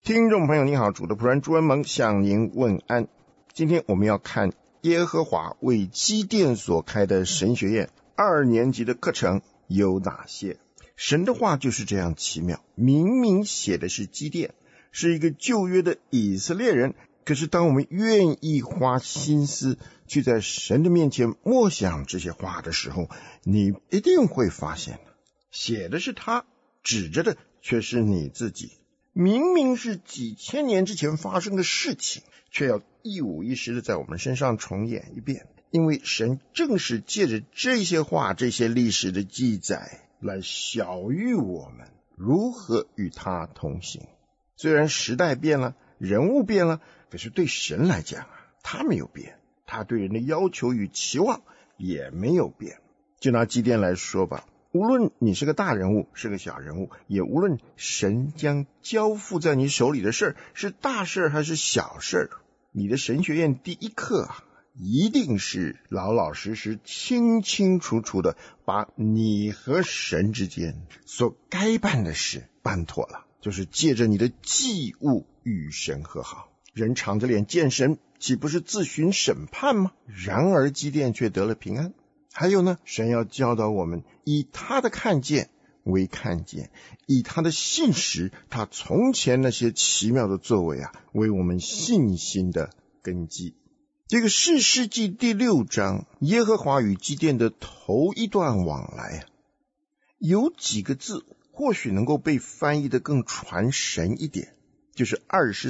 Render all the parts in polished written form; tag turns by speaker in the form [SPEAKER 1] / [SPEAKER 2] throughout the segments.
[SPEAKER 1] 听众朋友你好，主的仆人朱恩蒙向您问安。今天我们要看耶和华为基甸所开的神学院2年级的课程有哪些。神的话就是这样奇妙，明明写的是基甸，是一个旧约的以色列人，可是当我们愿意花心思去在神的面前默想这些话的时候，你一定会发现，写的是他，指着的却是你自己。明明是几千年之前发生的事情，却要一五一十的在我们身上重演一遍，因为神正是借着这些话，这些历史的记载来晓喻我们如何与他同行。虽然时代变了，人物变了，可是对神来讲他没有变，他对人的要求与期望也没有变。就拿基甸来说吧，无论你是个大人物是个小人物，也无论神将交付在你手里的事是大事还是小事，你的神学院第一课一定是老老实实清清楚楚的把你和神之间所该办的事办妥了，就是借着你的祭物与神和好。人敞着脸见神，岂不是自寻审判吗？然而基甸却得了平安。还有呢，神要教导我们以他的看见为看见，以他的信实，他从前那些奇妙的作为为我们信心的根基。这个士师记第6章耶和华与基甸的头一段往来有几个字或许能够被翻译得更传神一点，就是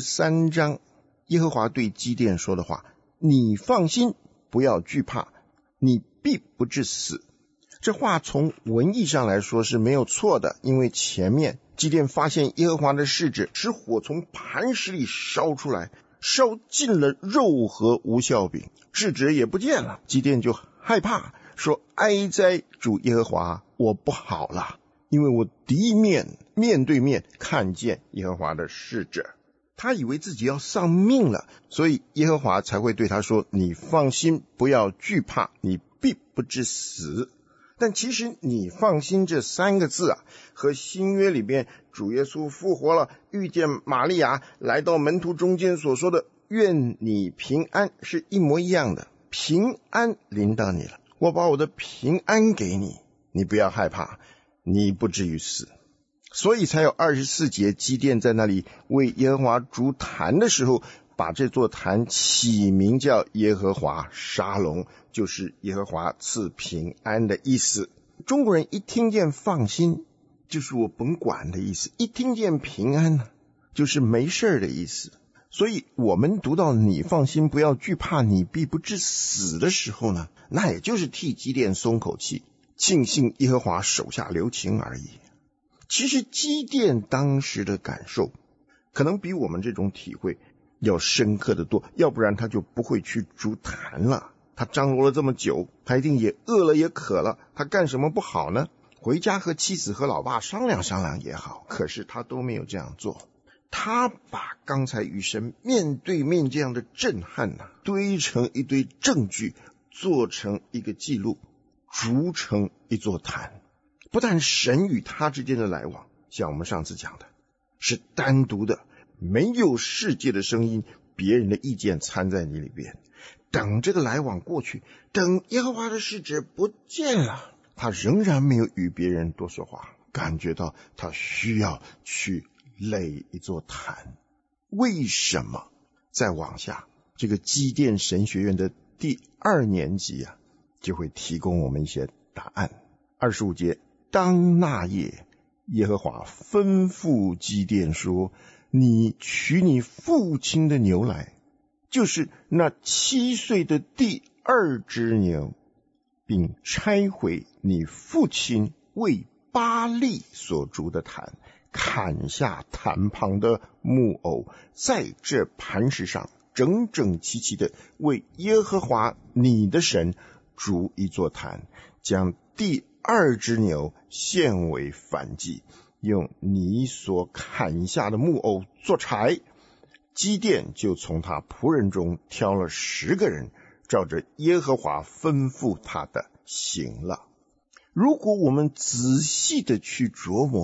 [SPEAKER 1] 23章耶和华对基甸说的话，你放心，不要惧怕，你必不致死。这话从文义上来说是没有错的，因为前面基甸发现耶和华的使者使火从磐石里烧出来，烧尽了肉和无酵饼，使者也不见了。基甸就害怕，说哀哉主耶和华，我不好了，因为我面对面看见耶和华的使者。他以为自己要丧命了，所以耶和华才会对他说，你放心，不要惧怕，你必不致死。但其实你放心这3个字和新约里边主耶稣复活了，遇见玛利亚来到门徒中间所说的愿你平安是一模一样的。平安临到你了，我把我的平安给你，你不要害怕，你不至于死。所以才有24节基甸在那里为耶和华筑坛的时候，把这座坛起名叫耶和华沙龙，就是耶和华赐平安的意思。中国人一听见放心就是我甭管的意思，一听见平安就是没事的意思。所以我们读到你放心，不要惧怕，你必不致死的时候呢，那也就是替基甸松口气，庆幸耶和华手下留情而已。其实基甸当时的感受可能比我们这种体会要深刻的多，要不然他就不会去筑坛了。他张罗了这么久，他一定也饿了也渴了，他干什么不好呢？回家和妻子和老爸商量商量也好，可是他都没有这样做。他把刚才与神面对面这样的震撼堆成一堆证据，做成一个记录，筑成一座坛。不但神与他之间的来往，像我们上次讲的是单独的，没有世界的声音，别人的意见掺在你里边。等这个来往过去，等耶和华的使者不见了，他仍然没有与别人多说话，感觉到他需要去垒一座坛。为什么？再往下，这个基甸神学院的第2年级就会提供我们一些答案。25节，当那夜，耶和华吩咐基甸说，你取你父亲的牛来，就是那7岁的第2只牛，并拆毁你父亲为巴力所筑的坛，砍下坛旁的木偶，在这磐石上整整齐齐的为耶和华你的神筑一座坛，将第2只牛献为燔祭，用你所砍下的木偶做柴。基甸就从他仆人中挑了10个人，照着耶和华吩咐他的行了。如果我们仔细的去琢磨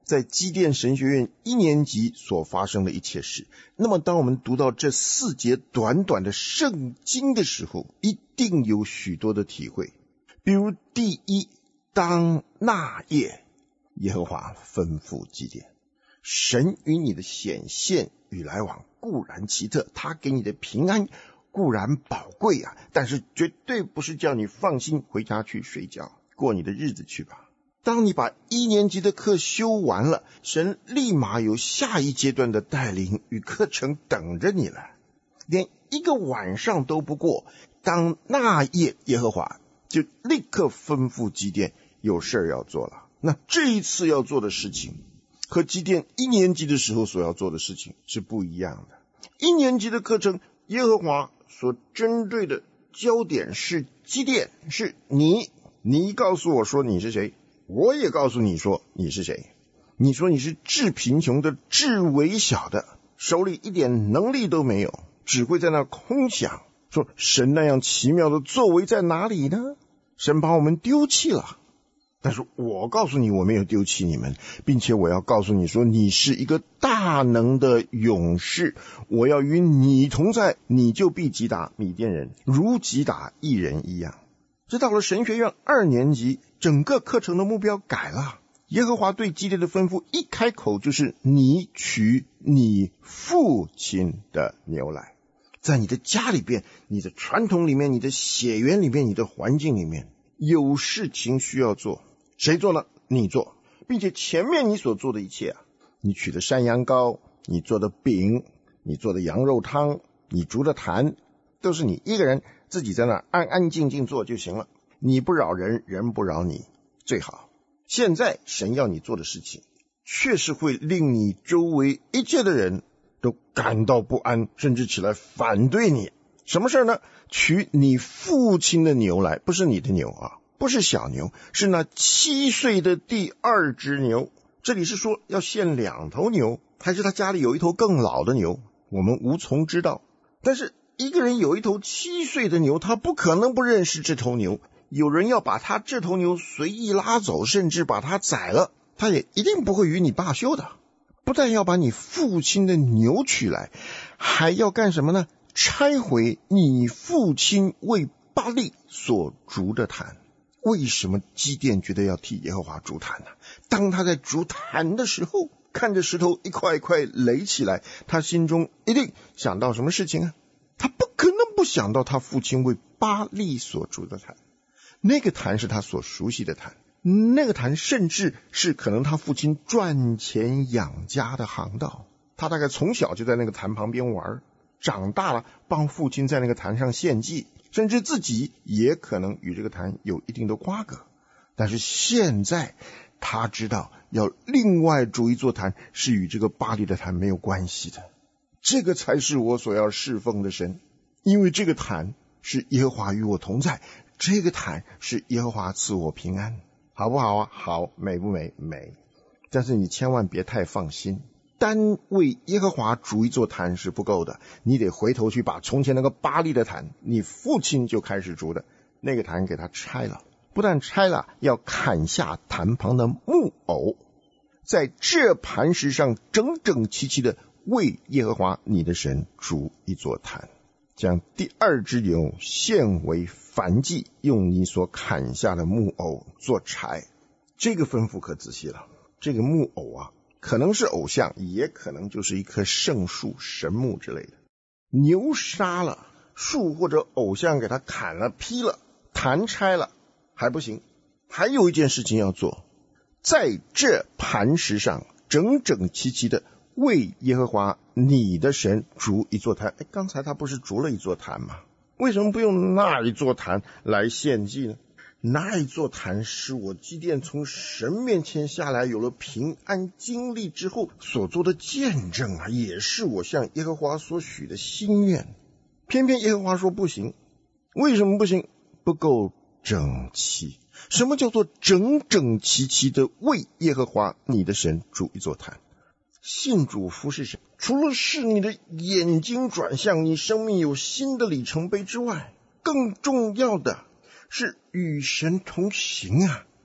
[SPEAKER 1] 在基甸神学院1年级所发生的一切事。那么当我们读到这4节短短的圣经的时候，一定有许多的体会。比如第一，当那夜，耶和华吩咐基甸，神与你的显现与来往固然奇特，他给你的平安固然宝贵啊，但是绝对不是叫你放心回家去睡觉，过你的日子去吧。当你把1年级的课修完了，神立马有下一阶段的带领与课程等着你了，连1个晚上都不过，当那夜耶和华就立刻吩咐基甸有事要做了。那这一次要做的事情和基甸1年级的时候所要做的事情是不一样的。1年级的课程，耶和华所针对的焦点是基甸，是你告诉我说你是谁，我也告诉你说你是谁。你说你是至贫穷的、至微小的，手里一点能力都没有，只会在那空想，说神那样奇妙的作为在哪里呢？神把我们丢弃了。但是我告诉你，我没有丢弃你们，并且我要告诉你说，你是一个大能的勇士，我要与你同在，你就必击打米甸人，如击打一人一样。这到了神学院2年级，整个课程的目标改了。耶和华对基甸的吩咐一开口就是你取你父亲的牛来。在你的家里边，你的传统里面，你的血缘里面，你的环境里面，有事情需要做，谁做呢？你做，并且前面你所做的一切啊，你取的山羊羔，你做的饼，你做的羊肉汤，你筑的坛，都是你一个人自己在那安安静静做就行了。你不扰人，人不扰你，最好。现在神要你做的事情，确实会令你周围一切的人都感到不安，甚至起来反对你。什么事呢？取你父亲的牛来，不是你的牛啊，不是小牛，是那7岁的第2只牛。这里是说要献2头牛，还是他家里有一头更老的牛，我们无从知道。但是一个人有一头7岁的牛，他不可能不认识这头牛。有人要把他这头牛随意拉走，甚至把它宰了，他也一定不会与你罢休的。不但要把你父亲的牛取来，还要干什么呢？拆毁你父亲为巴力所筑的坛。为什么基甸觉得要替耶和华筑坛呢？当他在筑坛的时候，看着石头一块一块垒起来，他心中一定想到什么事情啊？他不可能不想到他父亲为巴力所筑的坛。那个坛是他所熟悉的坛，那个坛甚至是可能他父亲赚钱养家的航道。他大概从小就在那个坛旁边玩，长大了帮父亲在那个坛上献祭，甚至自己也可能与这个坛有一定的瓜葛。但是现在他知道要另外筑一座坛，是与这个巴力的坛没有关系的。这个才是我所要侍奉的神，因为这个坛是耶和华与我同在，这个坛是耶和华赐我平安，好不好啊？好。美不美？美。但是你千万别太放心，单为耶和华筑一座坛是不够的，你得回头去把从前那个巴力的坛，你父亲就开始筑的那个坛给他拆了。不但拆了，要砍下坛旁的木偶，在这磐石上整整齐齐的为耶和华你的神筑一座坛，将第2只牛献为燔祭，用你所砍下的木偶做柴。这个吩咐可仔细了，这个木偶啊，可能是偶像，也可能就是一棵圣树、神木之类的。牛杀了，树或者偶像给它砍了、劈了，坛拆了还不行，还有一件事情要做，在这磐石上整整齐齐的为耶和华你的神筑一座坛。刚才他不是筑了一座坛吗？为什么不用那一座坛来献祭呢？那一座坛是我基甸从神面前下来，有了平安经历之后所做的见证啊，也是我向耶和华所许的心愿。偏偏耶和华说不行。为什么不行？不够整齐。什么叫做整整齐齐的为耶和华你的神筑一座坛？信主服侍神，除了使你的眼睛转向你生命有新的里程碑之外，更重要的是与神同行啊！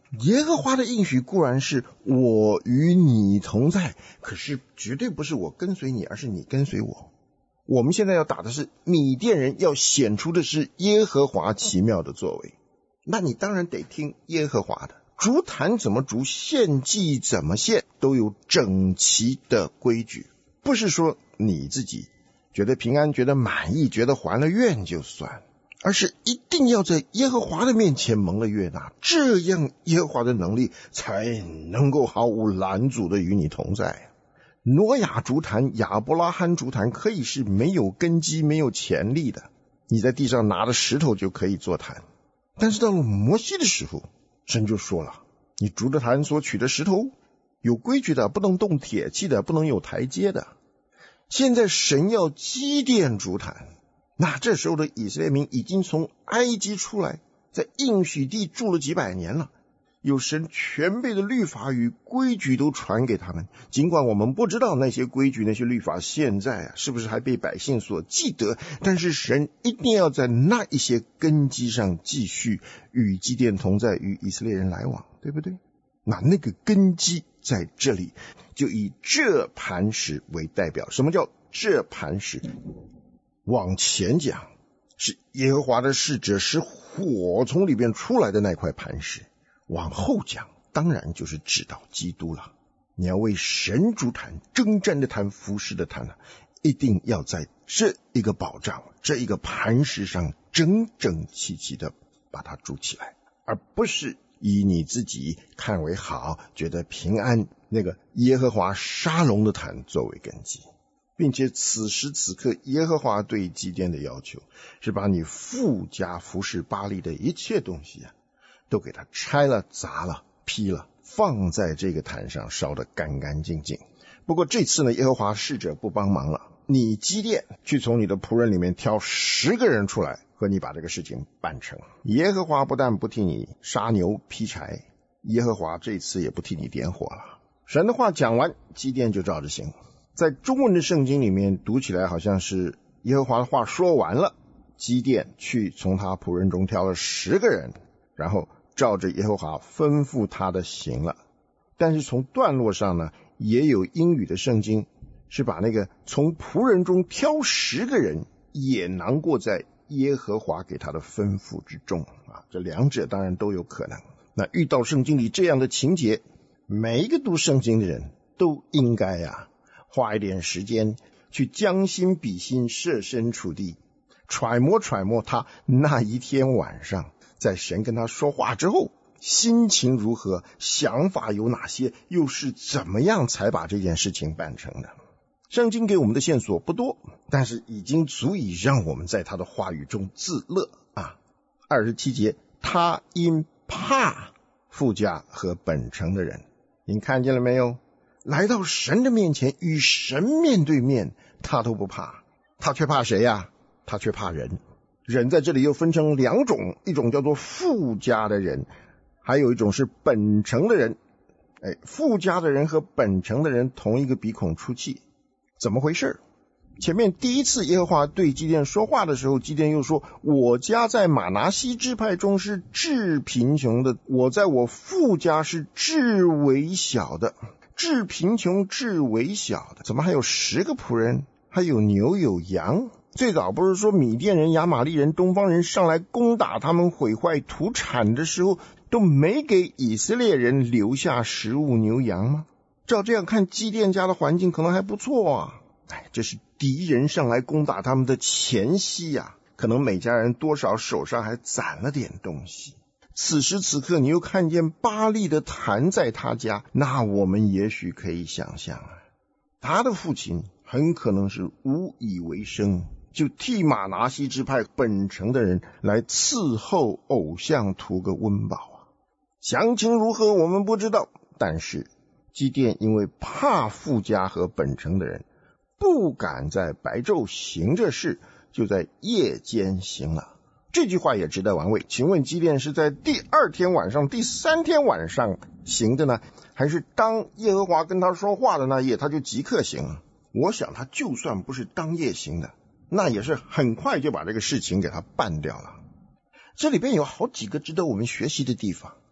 [SPEAKER 1] 耶和华的应许固然是我与你同在，可是绝对不是我跟随你，而是你跟随我。我们现在要打的是米甸人，要显出的是耶和华奇妙的作为。那你当然得听耶和华的，筑坛怎么筑，献祭怎么献，都有整齐的规矩，不是说你自己觉得平安，觉得满意，觉得还了愿就算，而是一定要在耶和华的面前蒙了悦纳，这样耶和华的能力才能够毫无拦阻的与你同在。挪亚筑坛，亚伯拉罕筑坛可以是没有根基没有潜力的，你在地上拿着石头就可以做坛。但是到了摩西的时候，神就说了，你筑的坛所取的石头有规矩的，不能动铁器的，不能有台阶的。现在神要基甸筑坛，那这时候的以色列民已经从埃及出来，在应许地住了几百年了，有神全备的律法与规矩都传给他们。尽管我们不知道那些规矩那些律法现在是不是还被百姓所记得，但是神一定要在那一些根基上继续与基甸同在，与以色列人来往，对不对？那个根基在这里，就以这磐石为代表。什么叫这磐石？往前讲是耶和华的使者使火从里边出来的那块磐石，往后讲当然就是指到基督了。你要为神筑坛，征战的坛，服侍的坛，一定要在这一个保障，这一个磐石上整整齐齐的把它筑起来，而不是以你自己看为好，觉得平安，那个耶和华沙龙的坛作为根基。并且此时此刻耶和华对基甸的要求是把你附加服侍巴力的一切东西都给他拆了砸了劈了，放在这个坛上烧得干干净净。不过这次呢，耶和华使者不帮忙了，你基甸去从你的仆人里面挑10个人出来，和你把这个事情办成。耶和华不但不替你杀牛劈柴，耶和华这次也不替你点火了。神的话讲完，基甸就照着行。在中文的圣经里面读起来好像是耶和华的话说完了，基甸去从他仆人中挑了10个人，然后照着耶和华吩咐他的行了。但是从段落上呢，也有英语的圣经是把那个从仆人中挑10个人也囊括在耶和华给他的吩咐之中这两者当然都有可能。那遇到圣经里这样的情节，每一个读圣经的人都应该花一点时间去将心比心，设身处地揣摩揣摩他那一天晚上在神跟他说话之后心情如何，想法有哪些，又是怎么样才把这件事情办成的。圣经给我们的线索不多，但是已经足以让我们在他的话语中自乐27节，他因怕富家和本城的人，您看见了没有？来到神的面前，与神面对面，他都不怕。他却怕谁他却怕人。人在这里又分成2种，一种叫做富家的人，还有一种是本城的人。富家的人和本城的人同一个鼻孔出气，怎么回事？前面第一次耶和华对基甸说话的时候，基甸又说，我家在玛拿西支派中是至贫穷的，我在我父家是至微小的。至贫穷至微小的，怎么还有10个仆人，还有牛有羊？最早不是说米甸人亚玛力人东方人上来攻打他们，毁坏土产的时候都没给以色列人留下食物牛羊吗？照这样看，基甸家的环境可能还不错这是敌人上来攻打他们的前夕可能每家人多少手上还攒了点东西。此时此刻你又看见巴力的坛在他家，那我们也许可以想象他的父亲很可能是无以为生，就替玛拿西支派本城的人来伺候偶像，图个温饱详情如何我们不知道，但是基甸因为怕富家和本城的人，不敢在白昼行这事，就在夜间行了。这句话也值得玩味，请问基甸是在第2天晚上第3天晚上行的呢，还是当耶和华跟他说话的那夜他就即刻行？我想他就算不是当夜行的，那也是很快就把这个事情给他办掉了。这里边有好几个值得我们学习的地方。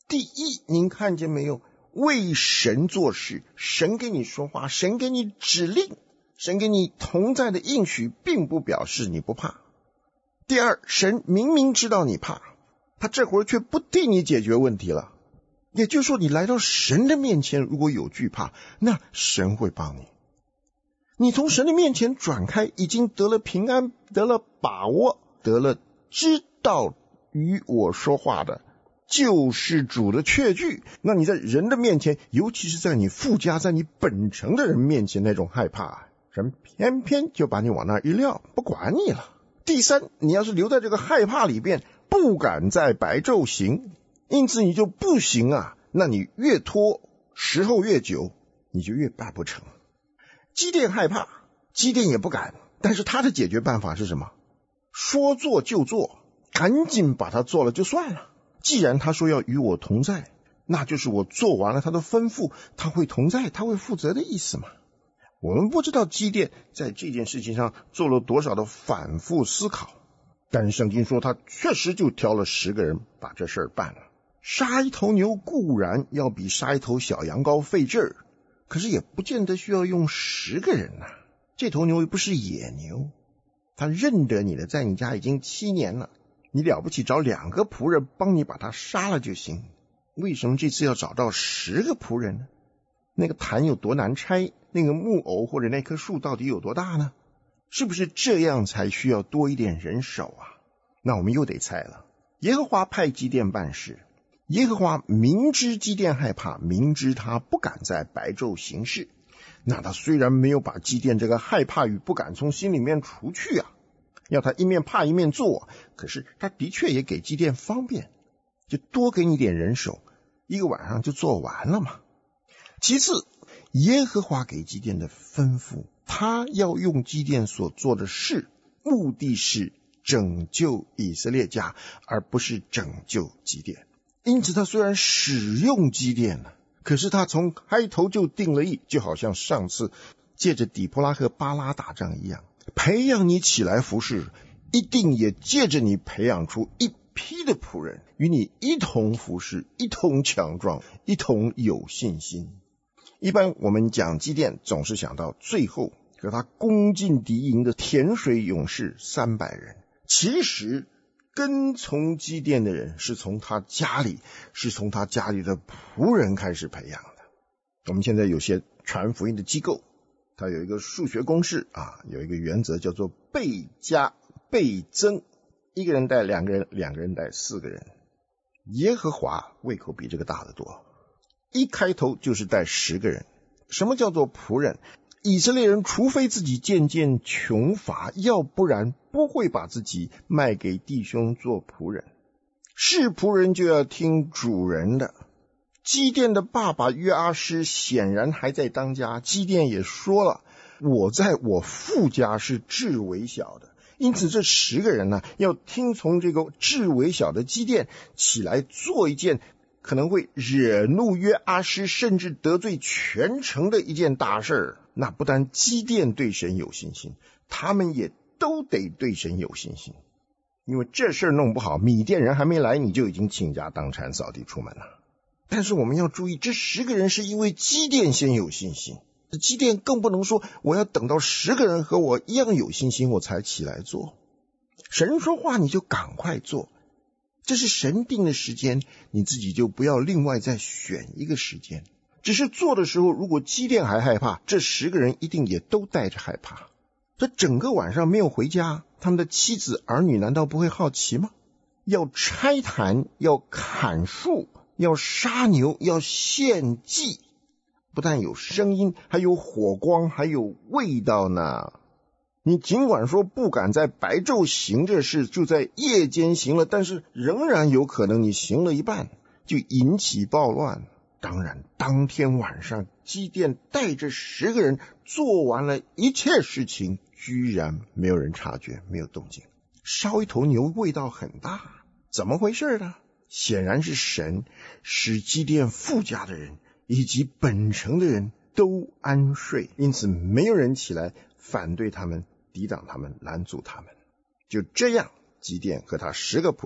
[SPEAKER 1] 第一，您看见没有？为神做事，神给你说话，神给你指令，神给你同在的应许，并不表示你不怕。第二，神明明知道你怕，他这会儿却不替你解决问题了。也就是说，你来到神的面前，如果有惧怕，那神会帮你。你从神的面前转开，已经得了平安，得了把握，得了知道与我说话的救世主的确据。那你在人的面前，尤其是在你附加在你本城的人面前，那种害怕，神偏偏就把你往那一撂，不管你了。第三，你要是留在这个害怕里边，不敢在白昼行，因此你就不行啊。那你越拖，时候越久，你就越办不成。基甸害怕，基甸也不敢，但是他的解决办法是什么？说做就做，赶紧把它做了就算了。既然他说要与我同在，那就是我做完了他的吩咐，他会同在，他会负责的意思嘛。我们不知道基甸在这件事情上做了多少的反复思考，但是圣经说他确实就挑了10个人把这事儿办了。杀一头牛固然要比杀一头小羊羔费劲儿，可是也不见得需要用10个人啊。这头牛又不是野牛，他认得你了，在你家已经7年了，你了不起找2个仆人帮你把他杀了就行。为什么这次要找到10个仆人呢？那个坛有多难拆，那个木偶或者那棵树到底有多大呢？是不是这样才需要多一点人手啊？那我们又得猜了。耶和华派基甸办事，耶和华明知基甸害怕，明知他不敢在白昼行事，那他虽然没有把基甸这个害怕与不敢从心里面除去啊，要他一面怕一面做，可是他的确也给基甸方便，就多给你点人手，一个晚上就做完了嘛。其次，耶和华给基甸的吩咐，他要用基甸所做的事，目的是拯救以色列家，而不是拯救基甸。因此他虽然使用基甸了，可是他从开头就定了意，就好像上次借着底波拉和巴拉打仗一样，培养你起来服侍，一定也借着你培养出一批的仆人，与你一同服侍，一同强壮，一同有信心。一般我们讲基甸，总是想到最后和他攻进敌营的甜水勇士300人，其实跟从基甸的人是从他家里的仆人开始培养的。我们现在有些传福音的机构，它有一个数学公式啊，有一个原则叫做倍加倍增，一个人带2个人，2个人带4个人。耶和华胃口比这个大得多，一开头就是带10个人。什么叫做仆人？以色列人除非自己渐渐穷乏，要不然不会把自己卖给弟兄做仆人。是仆人就要听主人的。基甸的爸爸约阿施显然还在当家，基甸也说了，我在我父家是至微小的。因此这10个人呢，要听从这个至微小的基甸起来做一件可能会惹怒约阿施，甚至得罪全城的一件大事。那不但基甸对神有信心，他们也都得对神有信心。因为这事弄不好，米甸人还没来，你就已经倾家荡产扫地出门了。但是我们要注意，这10个人是因为基甸先有信心，基甸更不能说我要等到10个人和我一样有信心我才起来做。神说话你就赶快做，这是神定的时间，你自己就不要另外再选一个时间。只是做的时候，如果基甸还害怕，这10个人一定也都带着害怕。这整个晚上没有回家，他们的妻子儿女难道不会好奇吗？要拆坛，要砍树，要杀牛，要献祭，不但有声音，还有火光，还有味道呢。你尽管说不敢在白昼行这事，就在夜间行了，但是仍然有可能你行了一半就引起暴乱。当然当天晚上基甸带着10个人做完了一切事情，居然没有人察觉，没有动静。烧一头牛味道很大，怎么回事呢？显然是神使基甸富家的人以及本城的人都安睡，因此没有人起来反对他们，抵挡他们，拦阻他们。就这样，基甸和他10个仆人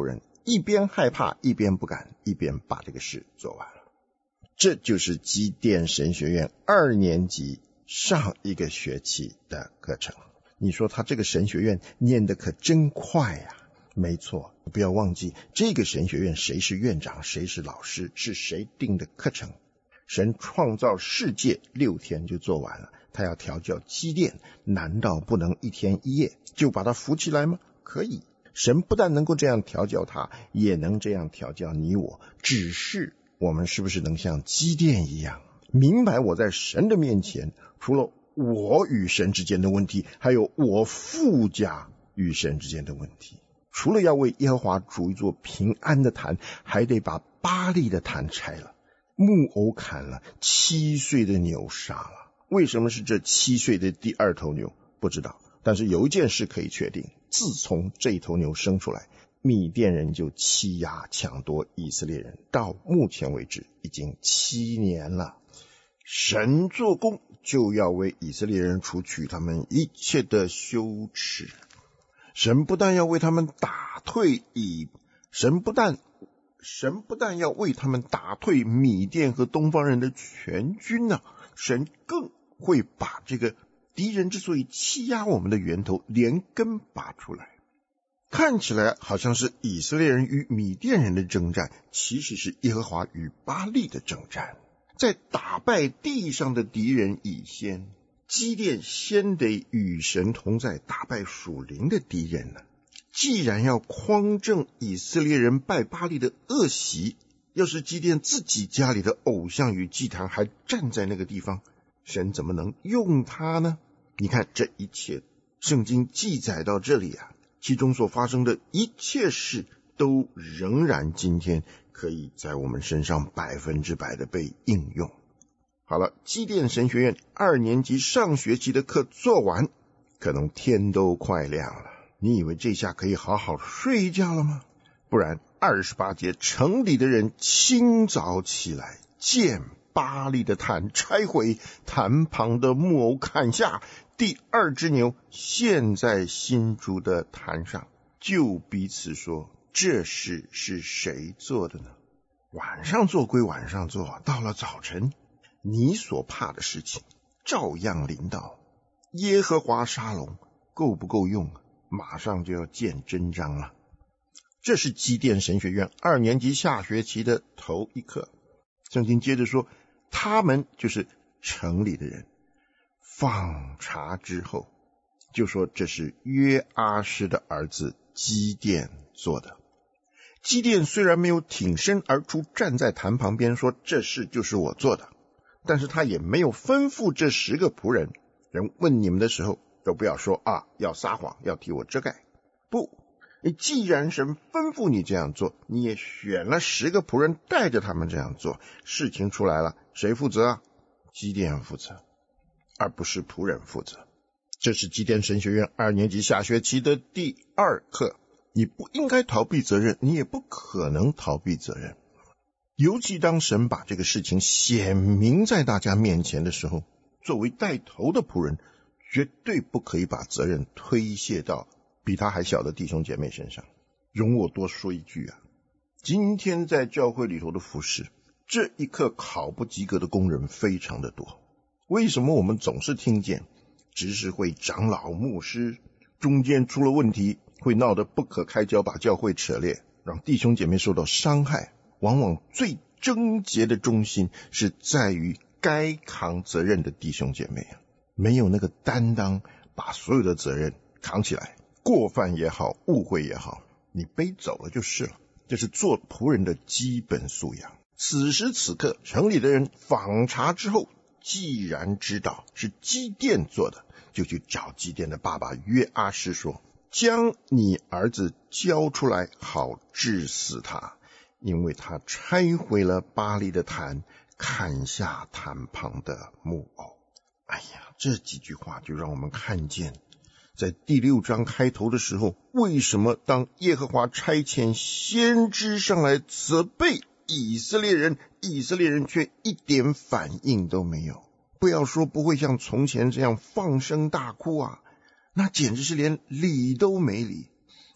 [SPEAKER 1] 一边害怕，一边不敢，一边把这个事做完了。这就是基甸神学院2年级上一个学期的课程。你说他这个神学院念得可真快呀！没错，不要忘记这个神学院谁是院长，谁是老师，是谁定的课程。神创造世界6天就做完了，他要调教基甸，难道不能1天1夜就把他扶起来吗？可以。神不但能够这样调教他，也能这样调教你我，只是我们是不是能像基甸一样，明白我在神的面前，除了我与神之间的问题，还有我父家与神之间的问题。除了要为耶和华筑一座平安的坛，还得把巴力的坛拆了，木偶砍了，7岁的牛杀了。为什么是这7岁的第2头牛？不知道。但是有一件事可以确定，自从这头牛生出来，米甸人就欺压抢夺以色列人，到目前为止已经7年了。神做工就要为以色列人除去他们一切的羞耻。神不但要为他们打退神不但要为他们打退米甸和东方人的全军啊，神更会把这个敌人之所以欺压我们的源头连根拔出来。看起来好像是以色列人与米甸人的征战，其实是耶和华与巴力的征战。在打败地上的敌人以先，基甸先得与神同在，打败属灵的敌人呢。既然要匡正以色列人拜巴力的恶习，要是基甸自己家里的偶像与祭坛还站在那个地方，神怎么能用他呢？你看这一切圣经记载到这里啊，其中所发生的一切事都仍然今天可以在我们身上100%的被应用。好了，基甸神学院2年级上学期的课做完，可能天都快亮了。你以为这下可以好好睡一觉了吗？不然28节，城里的人清早起来，见巴力的坛拆毁，坛旁的木偶砍下，第2只牛陷在新筑的坛上，就彼此说，这事是谁做的呢？晚上做归晚上做，到了早晨，你所怕的事情照样临到。耶和华沙龙够不够用？马上就要见真章了。这是基甸神学院2年级下学期的头一课。圣经接着说，他们就是城里的人，访查之后，就说这是约阿施的儿子基甸做的。基甸虽然没有挺身而出，站在坛旁边说这事就是我做的，但是他也没有吩咐这10个仆人，人问你们的时候都不要说要撒谎，要替我遮盖。不，既然神吩咐你这样做，你也选了10个仆人带着他们这样做，事情出来了，谁负责啊？基甸负责，而不是仆人负责。这是基甸神学院2年级下学期的第2课。你不应该逃避责任，你也不可能逃避责任。尤其当神把这个事情显明在大家面前的时候，作为带头的仆人，绝对不可以把责任推卸到比他还小的弟兄姐妹身上。容我多说一句啊，今天在教会里头的服事，这一课考不及格的工人非常的多。为什么我们总是听见执事会、长老、牧师中间出了问题，会闹得不可开交，把教会扯裂，让弟兄姐妹受到伤害？往往最症结的中心是在于该扛责任的弟兄姐妹啊，没有那个担当，把所有的责任扛起来，过犯也好，误会也好，你背走了就是了。这是做仆人的基本素养。此时此刻，城里的人访查之后，既然知道是基甸做的，就去找基甸的爸爸约阿施说，将你儿子交出来，好治死他，因为他拆毁了巴力的坛，砍下坛旁的木偶。哎呀，这几句话就让我们看见，在第6章开头的时候，为什么当耶和华差遣先知上来责备以色列人，以色列人却一点反应都没有。不要说不会像从前这样放声大哭啊，那简直是连理都没理。这个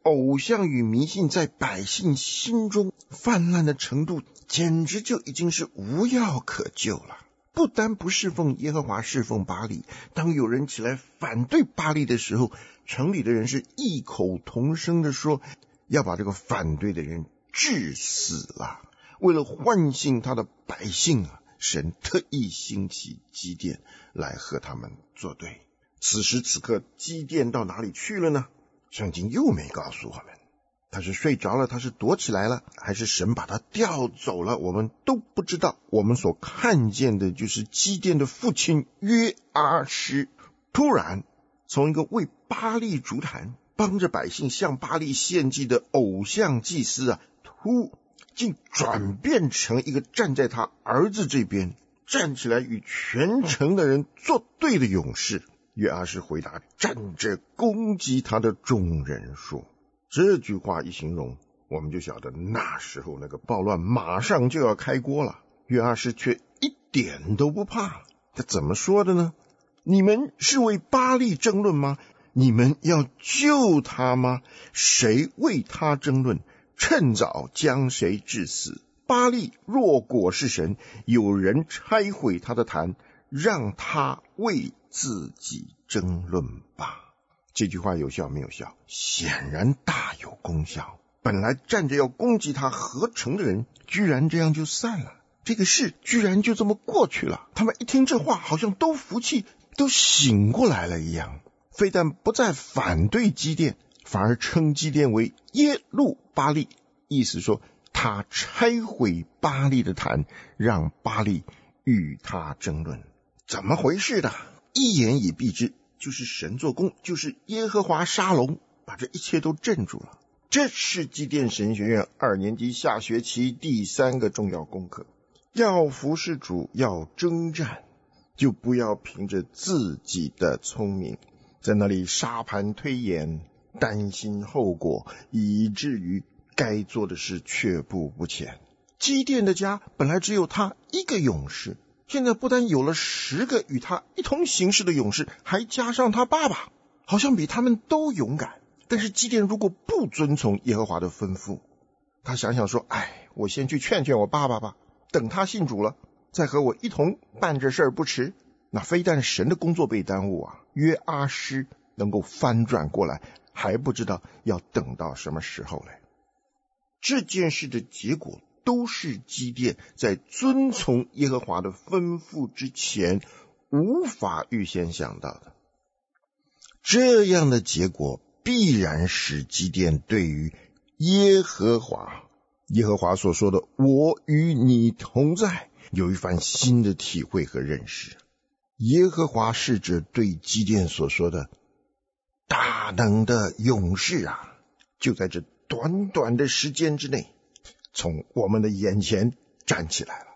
[SPEAKER 1] 偶像与迷信在百姓心中泛滥的程度，简直就已经是无药可救了。不单不侍奉耶和华，侍奉巴力，当有人起来反对巴力的时候，城里的人是异口同声的说，要把这个反对的人治死了。为了唤醒他的百姓啊，神特意兴起基甸来和他们作对。此时此刻，基甸到哪里去了呢？圣经又没告诉我们，他是睡着了，他是躲起来了，还是神把他调走了，我们都不知道。我们所看见的就是基甸的父亲约阿施突然从一个为巴力筑坛，帮着百姓向巴力献祭的偶像祭司啊，竟转变成一个站在他儿子这边，站起来与全城的人作对的勇士。约阿施回答站着攻击他的众人说，这句话一形容，我们就晓得那时候那个暴乱马上就要开锅了。约阿施却一点都不怕，他怎么说的呢？你们是为巴力争论吗？你们要救他吗？谁为他争论？趁早将谁治死？巴力若果是神，有人拆毁他的坛，让他为自己争论吧。这句话有效没有效？显然大有功效。本来站着要攻击他合成的人，居然这样就散了，这个事居然就这么过去了。他们一听这话，好像都服气，都醒过来了一样，非但不再反对基甸，反而称基甸为耶路巴力，意思说他拆毁巴力的坛，让巴力与他争论。怎么回事的？一言以蔽之，就是神做工，就是耶和华沙龙把这一切都镇住了。这是基甸神学院2年级下学期第3个重要功课。要服侍主，要征战，就不要凭着自己的聪明在那里沙盘推演，担心后果，以至于该做的事却步不前。基甸的家本来只有他一个勇士，现在不但有了10个与他一同行事的勇士，还加上他爸爸，好像比他们都勇敢。但是基甸如果不遵从耶和华的吩咐，他想想说，我先去劝劝我爸爸吧，等他信主了，再和我一同办这事儿不迟。那非但神的工作被耽误啊，约阿施能够翻转过来，还不知道要等到什么时候嘞。这件事的结果都是基甸在遵从耶和华的吩咐之前无法预先想到的。这样的结果必然使基甸对于耶和华所说的我与你同在有一番新的体会和认识。耶和华使者对基甸所说的大能的勇士啊，就在这短短的时间之内从我们的眼前站起来了。